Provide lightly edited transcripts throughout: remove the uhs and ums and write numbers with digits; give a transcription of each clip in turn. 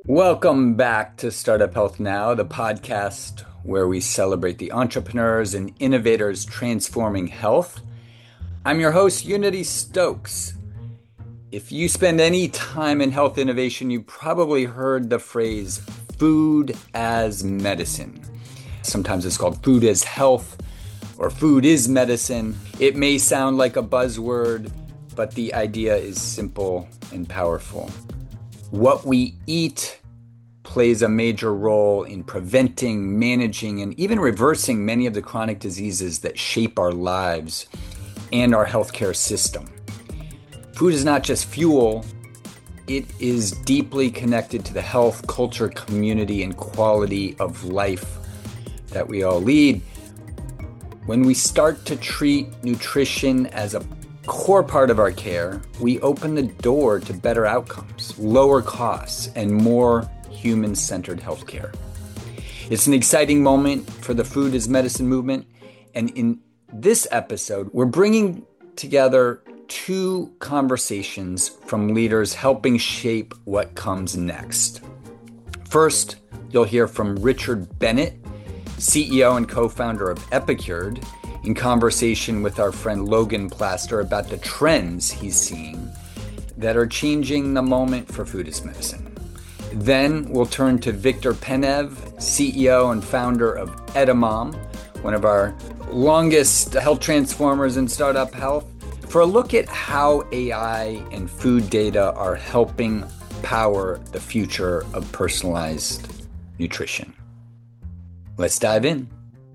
Welcome back to Startup Health Now, the podcast where we celebrate the entrepreneurs and innovators transforming health. I'm your host, Unity Stokes. If you spend any time in health innovation, you probably heard the phrase food as medicine. Sometimes it's called food as health or food is medicine. It may sound like a buzzword, but the idea is simple and powerful. What we eat plays a major role in preventing, managing, and even reversing many of the chronic diseases that shape our lives and our healthcare system. Food is not just fuel, it is deeply connected to the health, culture, community, and quality of life that we all lead. When we start to treat nutrition as a core part of our care, we open the door to better outcomes, lower costs, and more human-centered healthcare. It's an exciting moment for the food as medicine movement, and in this episode, we're bringing together two conversations from leaders helping shape what comes next. First, you'll hear from Richard Bennett, CEO and co-founder of Epicured, in conversation with our friend Logan Plaster about the trends he's seeing that are changing the moment for food as medicine. Then we'll turn to Victor Penev, CEO and founder of Edamame, one of our longest health transformers in startup health, for a look at how AI and food data are helping power the future of personalized nutrition. Let's dive in.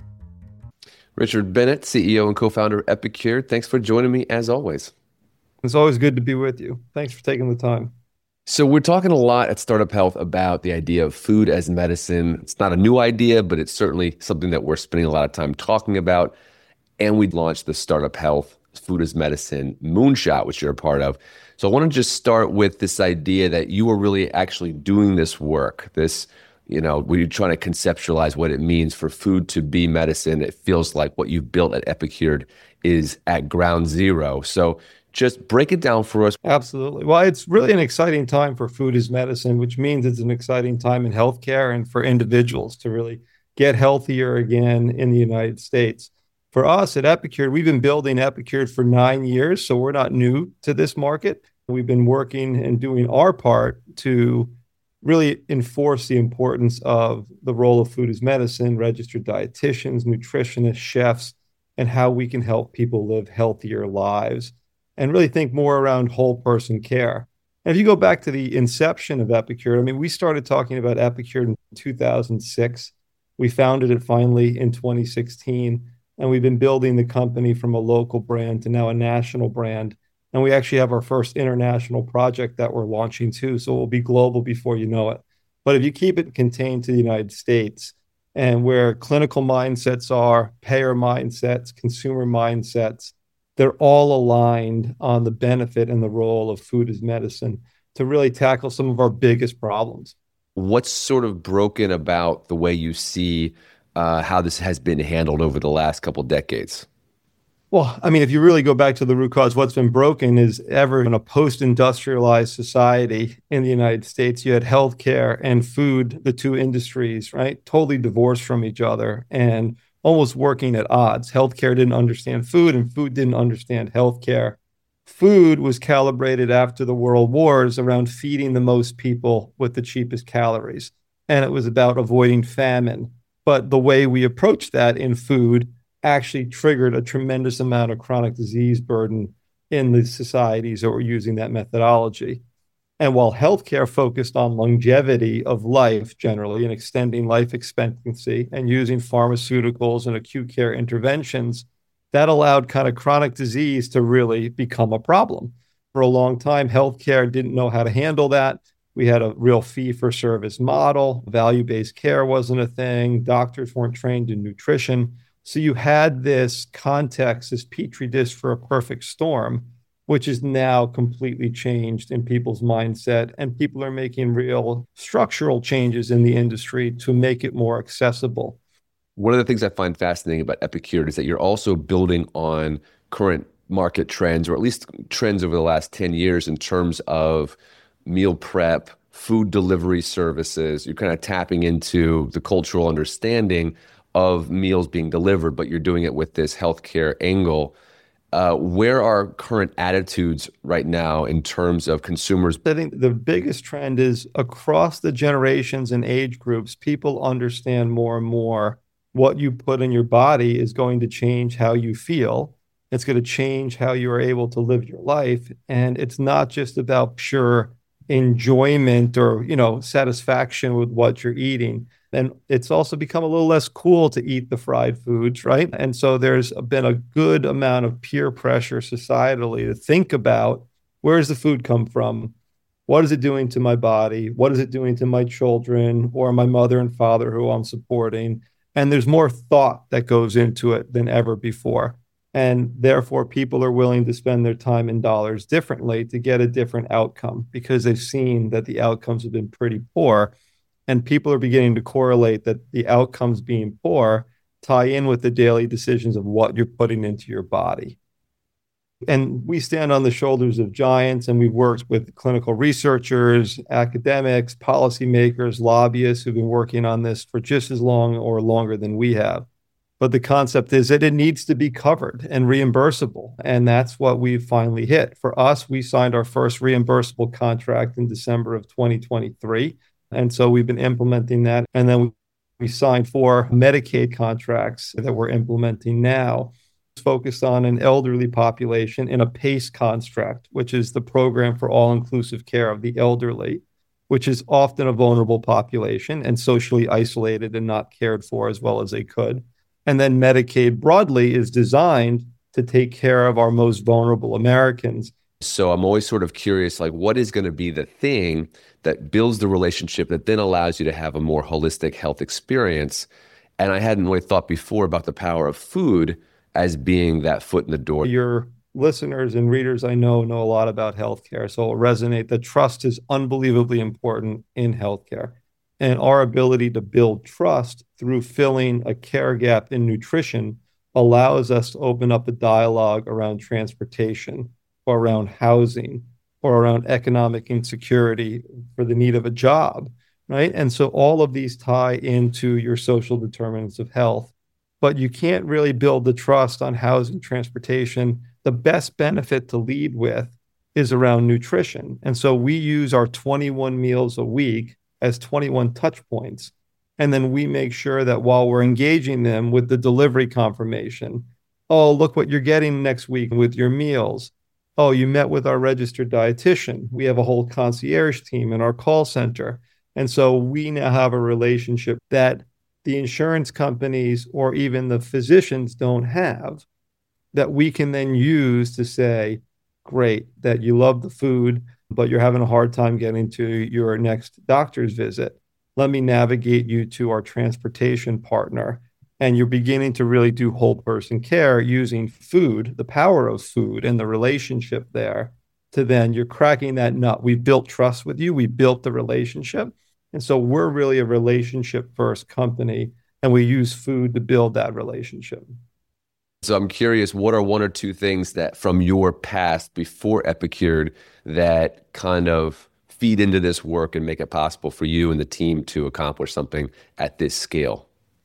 Richard Bennett, CEO and co-founder of Epicure. Thanks for joining me as always. It's always good to be with you. Thanks for taking the time. So we're talking a lot at Startup Health about the idea of food as medicine. It's not a new idea, but it's certainly something that we're spending a lot of time talking about. And we launched the Startup Health Food as Medicine Moonshot, which you're a part of. So I want to just start with this idea that you are really actually doing this work, where you're trying to conceptualize what it means for food to be medicine. It feels like what you've built at Epicure is at ground zero. So just break it down for us. Absolutely. Well, it's really an exciting time for food as medicine, which means it's an exciting time in healthcare and for individuals to really get healthier again in the United States. For us at Epicure, we've been building Epicure for 9 years, so we're not new to this market. We've been working and doing our part to really enforce the importance of the role of food as medicine, registered dietitians, nutritionists, chefs, and how we can help people live healthier lives and really think more around whole person care. And if you go back to the inception of Epicure, we started talking about Epicure in 2006. We founded it finally in 2016, and we've been building the company from a local brand to now a national brand. And we actually have our first international project that we're launching too. So we'll be global before you know it. But if you keep it contained to the United States and where clinical mindsets are, payer mindsets, consumer mindsets, they're all aligned on the benefit and the role of food as medicine to really tackle some of our biggest problems. What's sort of broken about the way you see how this has been handled over the last couple of decades? Well, if you really go back to the root cause, what's been broken is ever in a post-industrialized society in the United States, you had healthcare and food, the two industries, right? Totally divorced from each other and almost working at odds. Healthcare didn't understand food and food didn't understand healthcare. Food was calibrated after the world wars around feeding the most people with the cheapest calories. And it was about avoiding famine. But the way we approached that in food actually triggered a tremendous amount of chronic disease burden in the societies that were using that methodology. And while healthcare focused on longevity of life generally and extending life expectancy and using pharmaceuticals and acute care interventions, that allowed kind of chronic disease to really become a problem. For a long time, healthcare didn't know how to handle that. We had a real fee-for-service model. Value-based care wasn't a thing. Doctors weren't trained in nutrition. So you had this context, this petri dish for a perfect storm, which is now completely changed in people's mindset. And people are making real structural changes in the industry to make it more accessible. One of the things I find fascinating about Epicure is that you're also building on current market trends, or at least trends over the last 10 years in terms of meal prep, food delivery services. You're kind of tapping into the cultural understanding of meals being delivered, but you're doing it with this healthcare angle. Where are current attitudes right now in terms of consumers? I think the biggest trend is across the generations and age groups, people understand more and more what you put in your body is going to change how you feel. It's going to change how you are able to live your life. And it's not just about pure enjoyment or, satisfaction with what you're eating. And it's also become a little less cool to eat the fried foods, right? And so there's been a good amount of peer pressure societally to think about, where does the food come from? What is it doing to my body? What is it doing to my children or my mother and father who I'm supporting? And there's more thought that goes into it than ever before. And therefore, people are willing to spend their time and dollars differently to get a different outcome because they've seen that the outcomes have been pretty poor. And people are beginning to correlate that the outcomes being poor tie in with the daily decisions of what you're putting into your body. And we stand on the shoulders of giants, and we've worked with clinical researchers, academics, policymakers, lobbyists who've been working on this for just as long or longer than we have. But the concept is that it needs to be covered and reimbursable. And that's what we've finally hit. For us, we signed our first reimbursable contract in December of 2023. And so we've been implementing that. And then we signed 4 Medicaid contracts that we're implementing now, focused on an elderly population in a PACE construct, which is the program for all-inclusive care of the elderly, which is often a vulnerable population and socially isolated and not cared for as well as they could. And then Medicaid broadly is designed to take care of our most vulnerable Americans. So I'm always sort of curious, like, what is going to be the thing that builds the relationship that then allows you to have a more holistic health experience? And I hadn't really thought before about the power of food as being that foot in the door. Your listeners and readers, I know a lot about healthcare, so it'll resonate that trust is unbelievably important in healthcare. And our ability to build trust through filling a care gap in nutrition allows us to open up a dialogue around transportation or around housing or around economic insecurity for the need of a job, right? And so all of these tie into your social determinants of health. But you can't really build the trust on housing, transportation. The best benefit to lead with is around nutrition. And so we use our 21 meals a week as 21 touch points. And then we make sure that while we're engaging them with the delivery confirmation, oh, look what you're getting next week with your meals. Oh, you met with our registered dietitian. We have a whole concierge team in our call center. And so we now have a relationship that the insurance companies or even the physicians don't have, that we can then use to say, great, that you love the food, but you're having a hard time getting to your next doctor's visit. Let me navigate you to our transportation partner. And you're beginning to really do whole person care using food, the power of food and the relationship there, to then you're cracking that nut. We've built trust with you. We built the relationship. And so we're really a relationship first company, and we use food to build that relationship. So I'm curious, what are 1 or 2 things that from your past before Epicured that kind of feed into this work and make it possible for you and the team to accomplish something at this scale?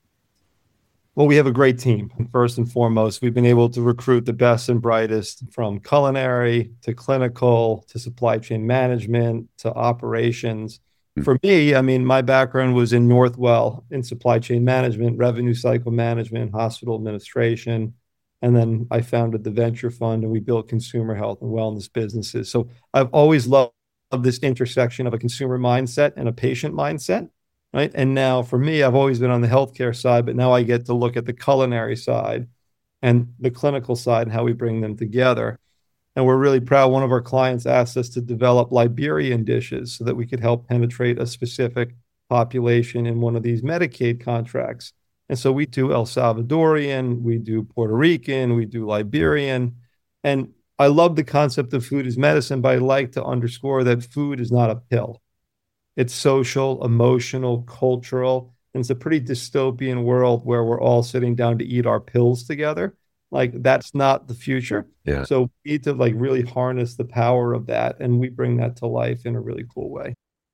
Well, we have a great team. First and foremost, we've been able to recruit the best and brightest from culinary to clinical to supply chain management to operations. For me, I mean, my background was in Northwell in supply chain management, revenue cycle management, hospital administration. And then I founded the venture fund and we built consumer health and wellness businesses. So I've always loved this intersection of a consumer mindset and a patient mindset, right? And now for me, I've always been on the healthcare side, but now I get to look at the culinary side and the clinical side and how we bring them together. And we're really proud. One of our clients asked us to develop Liberian dishes so that we could help penetrate a specific population in one of these Medicaid contracts. And so we do El Salvadorian, we do Puerto Rican, we do Liberian. And I love the concept of food as medicine, but I like to underscore that food is not a pill. It's social, emotional, cultural. And it's a pretty dystopian world where we're all sitting down to eat our pills together. Like, that's not the future. Yeah. So we need to really harness the power of that. And we bring that to life in a really cool way.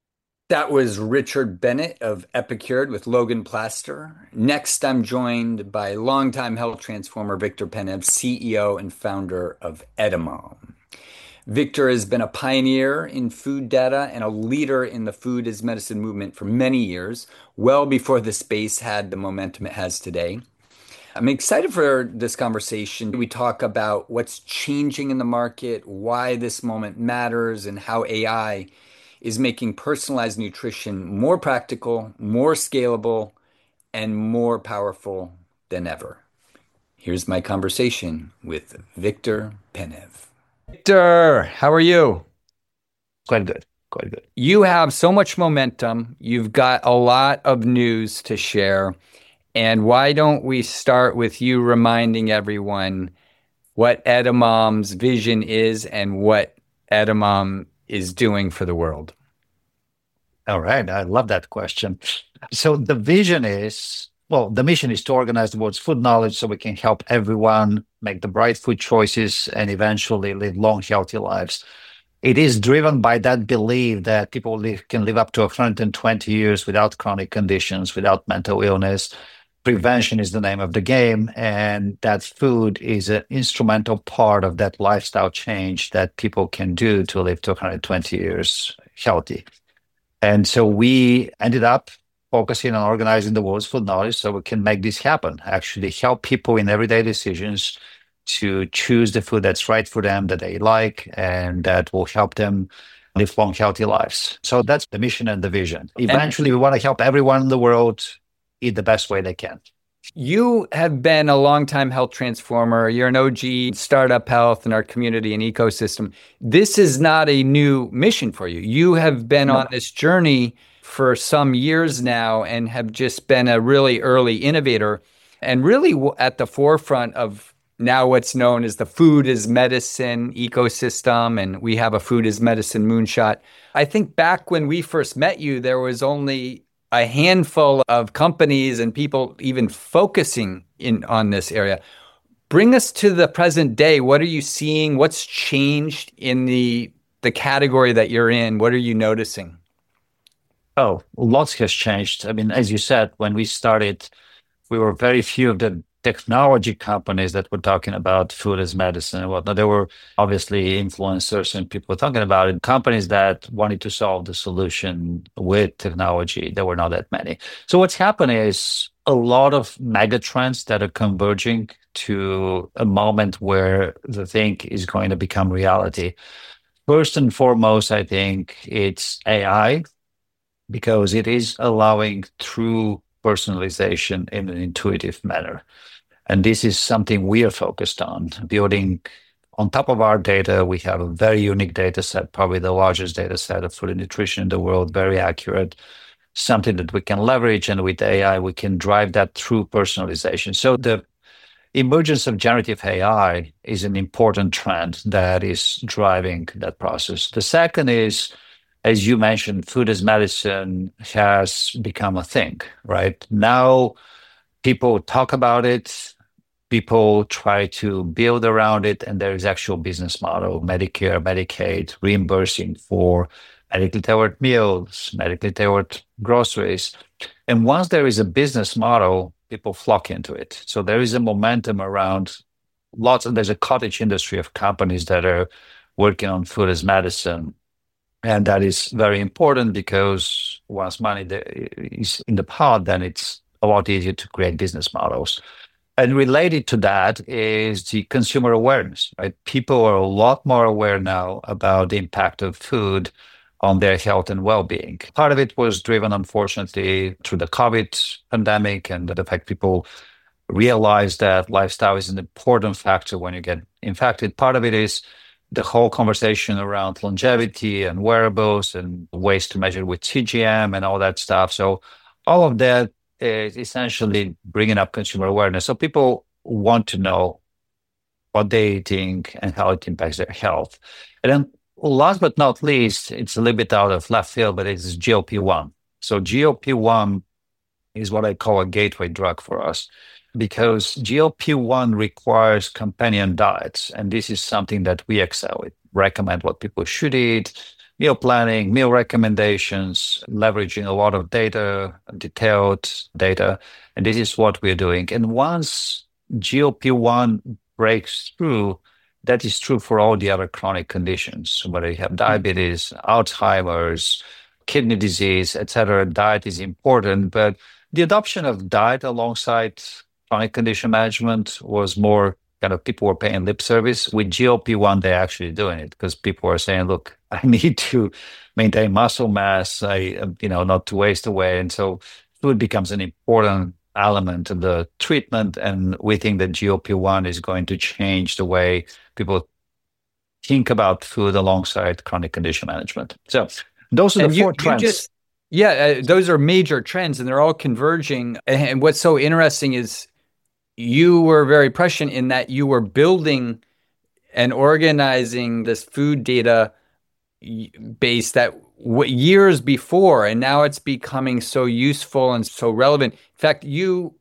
That was Richard Bennett of Epicured with Logan Plaster. Next, I'm joined by longtime health transformer Victor Penev, CEO and founder of Edamame. Victor has been a pioneer in food data and a leader in the food as medicine movement for many years, well before the space had the momentum it has today. I'm excited for this conversation. We talk about what's changing in the market, why this moment matters, and how AI is making personalized nutrition more practical, more scalable, and more powerful than ever. Here's my conversation with Victor Penev. Victor, how are you? Quite good. Quite good. You have so much momentum. You've got a lot of news to share. And why don't we start with you reminding everyone what Edamame's vision is and what Edamame is doing for the world? All right. I love that question. So the vision is, the mission is to organize the world's food knowledge so we can help everyone make the right food choices and eventually live long, healthy lives. It is driven by that belief that people can live up to 120 years without chronic conditions, without mental illness. Prevention is the name of the game, and that food is an instrumental part of that lifestyle change that people can do to live to 120 years healthy. And so we ended up focusing on organizing the world's food knowledge so we can make this happen, actually help people in everyday decisions to choose the food that's right for them, that they like, and that will help them live long, healthy lives. So that's the mission and the vision. Eventually, we want to help everyone in the world eat the best way they can. You have been a longtime health transformer. You're an OG startup health in our community and ecosystem. This is not a new mission for you. You have been on this journey for some years now and have just been a really early innovator and really at the forefront of now what's known as the food as medicine ecosystem. And we have a food as medicine moonshot. I think back when we first met you, there was only a handful of companies and people even focusing on this area. Bring us to the present day. What are you seeing? What's changed in the category that you're in? What are you noticing? Oh, lots has changed. I mean, as you said, when we started, we were very few of the technology companies that were talking about food as medicine and whatnot. There were obviously influencers and people talking about it. Companies that wanted to solve the solution with technology, there were not that many. So what's happening is a lot of mega trends that are converging to a moment where the thing is going to become reality. First and foremost, I think it's AI, because it is allowing true personalization in an intuitive manner. And this is something we are focused on, building on top of our data. We have a very unique data set, probably the largest data set of food and nutrition in the world, very accurate, something that we can leverage. And with AI, we can drive that through personalization. So the emergence of generative AI is an important trend that is driving that process. The second is, as you mentioned, food as medicine has become a thing, right? Now, people talk about it, people try to build around it, and there is actual business model, Medicare, Medicaid, reimbursing for medically tailored meals, medically tailored groceries. And once there is a business model, people flock into it. So there is a momentum around there's a cottage industry of companies that are working on food as medicine. And that is very important because once money is in the pot, then it's a lot easier to create business models. And related to that is the consumer awareness, right? People are a lot more aware now about the impact of food on their health and well-being. Part of it was driven, unfortunately, through the COVID pandemic and the fact people realized that lifestyle is an important factor when you get infected. Part of it is the whole conversation around longevity and wearables and ways to measure with CGM and all that stuff. So all of that is essentially bringing up consumer awareness. So people want to know what they're eating and how it impacts their health. And then last but not least, it's a little bit out of left field, but it's GLP-1. So GLP-1 is what I call a gateway drug for us, because GLP-1 requires companion diets. And this is something that we excel with, recommend what people should eat, meal planning, meal recommendations, leveraging a lot of data, detailed data. And this is what we're doing. And once GLP-1 breaks through, that is true for all the other chronic conditions, whether you have diabetes, Alzheimer's, kidney disease, etc. Diet is important, but the adoption of diet alongside chronic condition management was more kind of people were paying lip service. With GLP-1, they're actually doing it because people are saying, look, I need to maintain muscle mass, not to waste away. And so food becomes an important element of the treatment. And we think that GLP-1 is going to change the way people think about food alongside chronic condition management. So those are the four trends. Those are major trends and they're all converging. And what's so interesting is you were very prescient in that you were building and organizing this food data base that years before, and now it's becoming so useful and so relevant. In fact, you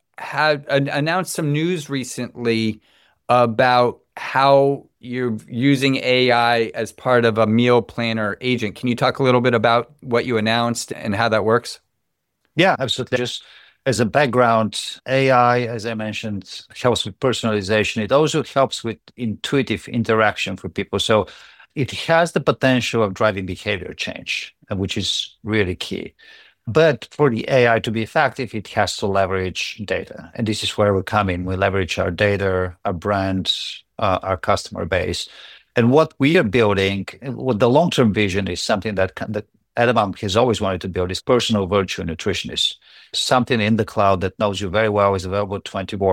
had announced some news recently about how you're using AI as part of a meal planner agent. Can you talk a little bit about what you announced and how that works? Yeah, absolutely. Just as a background, AI, as I mentioned, helps with personalization. It also helps with intuitive interaction for people. So it has the potential of driving behavior change, which is really key. But for the AI to be effective, it has to leverage data. And this is where we come in. We leverage our data, our brand, our customer base. And what we are building, what the long-term vision is something that Edamame has always wanted to build, is personal virtual nutritionist. Something in the cloud that knows you very well, is available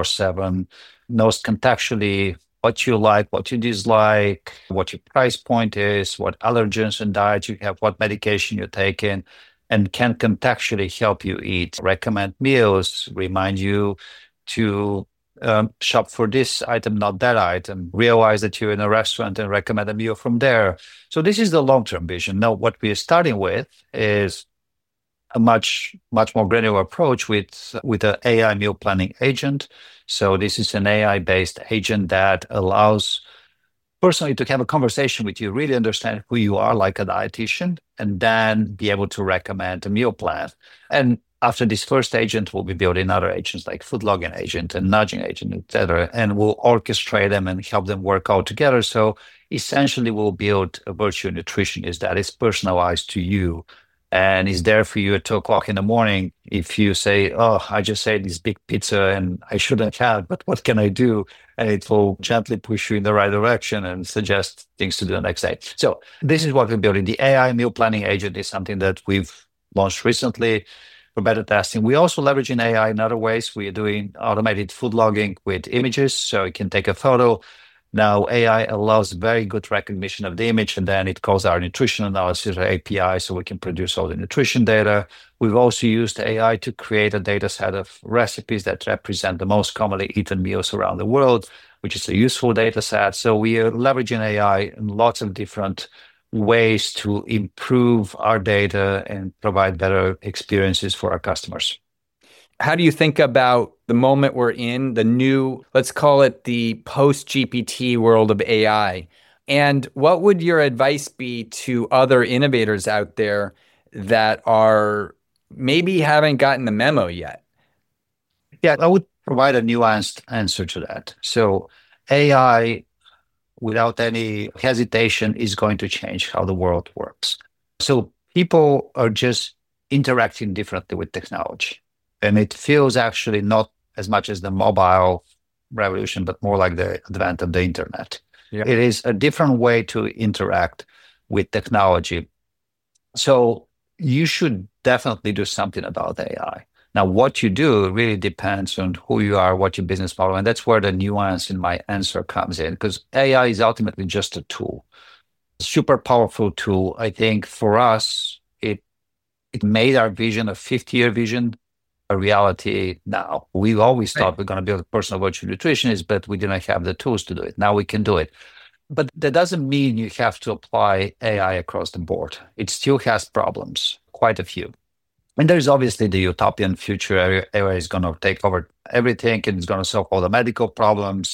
24/7, knows contextually what you like, what you dislike, what your price point is, what allergens and diets you have, what medication you're taking, and can contextually help you eat, recommend meals, remind you to shop for this item, not that item, realize that you're in a restaurant and recommend a meal from there. So this is the long-term vision. Now, what we are starting with is a much more granular approach with an AI meal planning agent. So this is an AI-based agent that allows personally to have a conversation with you, really understand who you are like a dietitian, and then be able to recommend a meal plan. And after this first agent, we'll be building other agents like food logging agent and nudging agent, etc. And we'll orchestrate them and help them work all together. So essentially, we'll build a virtual nutritionist that is personalized to you and is there for you at 2:00 in the morning. If you say, oh, I just ate this big pizza and I shouldn't have, but what can I do? And it will gently push you in the right direction and suggest things to do the next day. So this is what we're building. The AI meal planning agent is something that we've launched recently for beta testing. We also leveraging AI in other ways. We are doing automated food logging with images, so you can take a photo. Now, AI allows very good recognition of the image, and then it calls our nutrition analysis or API, so we can produce all the nutrition data. We've also used AI to create a data set of recipes that represent the most commonly eaten meals around the world, which is a useful data set. So we are leveraging AI in lots of different ways to improve our data and provide better experiences for our customers. How do you think about the moment we're in, the new, let's call it the post-GPT world of AI? And what would your advice be to other innovators out there that are maybe haven't gotten the memo yet? Yeah, I would provide a nuanced answer to that. So AI, without any hesitation, is going to change how the world works. So people are just interacting differently with technology. And it feels actually not as much as the mobile revolution, but more like the advent of the internet. Yeah. It is a different way to interact with technology. So you should definitely do something about AI. Now, what you do really depends on who you are, what your business model, and that's where the nuance in my answer comes in, because AI is ultimately just a tool, super powerful tool. I think for us, it made our vision, a 50-year vision, a reality now. We always thought we're going to build a personal virtual nutritionist, but we didn't have the tools to do it. Now we can do it. But that doesn't mean you have to apply AI across the board. It still has problems, quite a few. And there's obviously the utopian future. AI is going to take over everything and it's going to solve all the medical problems.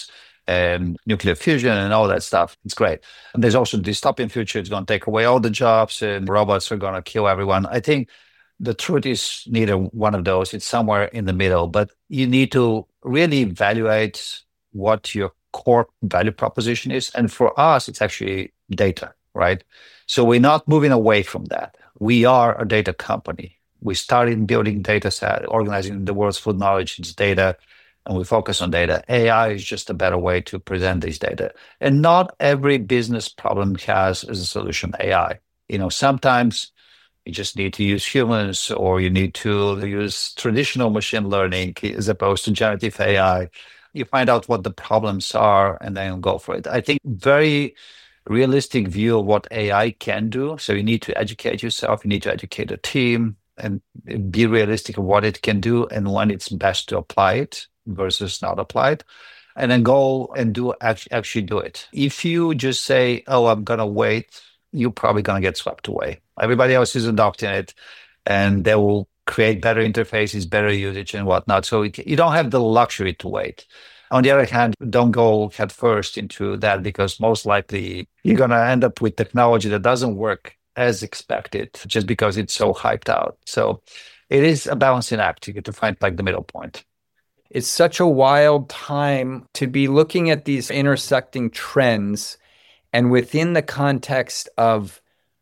and nuclear fusion and all that stuff. It's great. And there's also the dystopian future. It's going to take away all the jobs and robots are going to kill everyone. I think the truth is neither one of those. It's somewhere in the middle, but you need to really evaluate what your core value proposition is. And for us, it's actually data, right? So we're not moving away from that. We are a data company. We started building data set, organizing the world's food knowledge, it's data, and we focus on data. AI is just a better way to present this data. And not every business problem has as a solution AI. Sometimes you just need to use humans, or you need to use traditional machine learning as opposed to generative AI. You find out what the problems are and then go for it. I think very realistic view of what AI can do. So you need to educate yourself, you need to educate a team, and be realistic of what it can do and when it's best to apply it versus not apply it, and then go and actually do it. If you just say, oh, I'm going to wait, you're probably going to get swept away. Everybody else is adopting it, and they will create better interfaces, better usage and whatnot. So you don't have the luxury to wait. On the other hand, don't go head first into that, because most likely you're going to end up with technology that doesn't work as expected just because it's so hyped out. So it is a balancing act. You get to find the middle point. It's such a wild time to be looking at these intersecting trends, and within the context of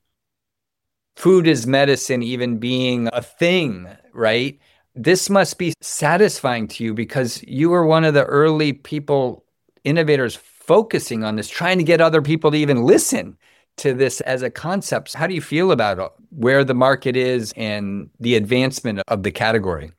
food as medicine even being a thing, right? This must be satisfying to you, because you were one of the early innovators focusing on this, trying to get other people to even listen to this as a concept. How do you feel about where the market is and the advancement of the category?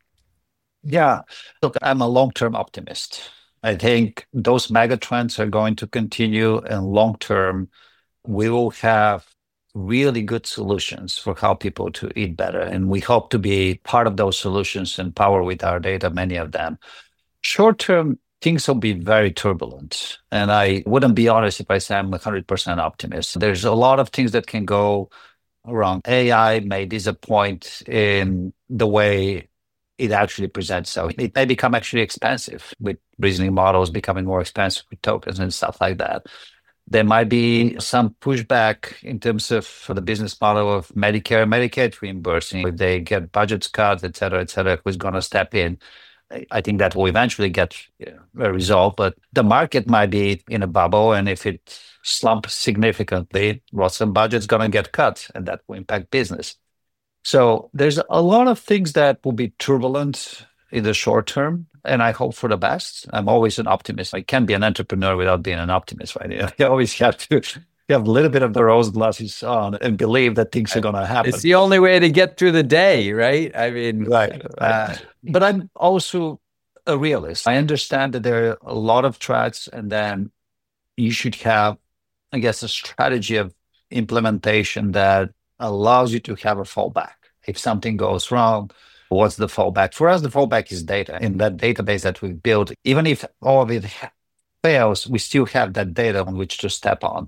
Yeah, look, I'm a long-term optimist. I think those mega trends are going to continue, and long-term, we will have really good solutions for how people to eat better. And we hope to be part of those solutions and power with our data, many of them. Short-term, things will be very turbulent. And I wouldn't be honest if I say I'm 100% optimist. There's a lot of things that can go wrong. AI may disappoint in the way it actually presents. So it may become actually expensive, with reasoning models becoming more expensive with tokens and stuff like that. There might be some pushback in terms of the business model of Medicare and Medicaid reimbursing. If they get budgets cut, et cetera, who's going to step in? I think that will eventually get resolved, but the market might be in a bubble. And if it slumps significantly, some budget's going to get cut, and that will impact business. So there's a lot of things that will be turbulent in the short term, and I hope for the best. I'm always an optimist. I can't be an entrepreneur without being an optimist, right? You always have to have a little bit of the rose glasses on and believe that things are going to happen. It's the only way to get through the day, right? I mean, right. But I'm also a realist. I understand that there are a lot of threats, and then you should have, I guess, a strategy of implementation that allows you to have a fallback. If something goes wrong, what's the fallback? For us, the fallback is data. In that database that we've built, even if all of it fails, we still have that data on which to step on.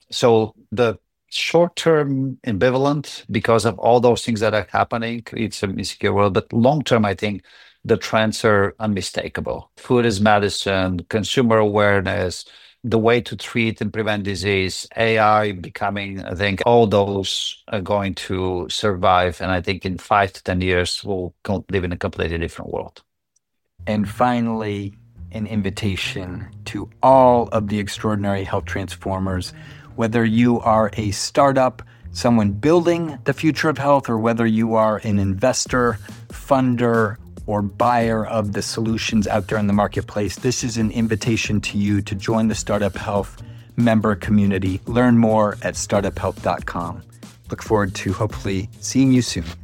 So the short-term ambivalent, because of all those things that are happening, it's an insecure world. But long-term, I think the trends are unmistakable. Food is medicine, consumer awareness, the way to treat and prevent disease, AI becoming, I think all those are going to survive. And I think in 5 to 10 years, we'll live in a completely different world. And finally, an invitation to all of the extraordinary health transformers, whether you are a startup, someone building the future of health, or whether you are an investor, funder, or buyer of the solutions out there in the marketplace. This is an invitation to you to join the Startup Health member community. Learn more at startuphealth.com. Look forward to hopefully seeing you soon.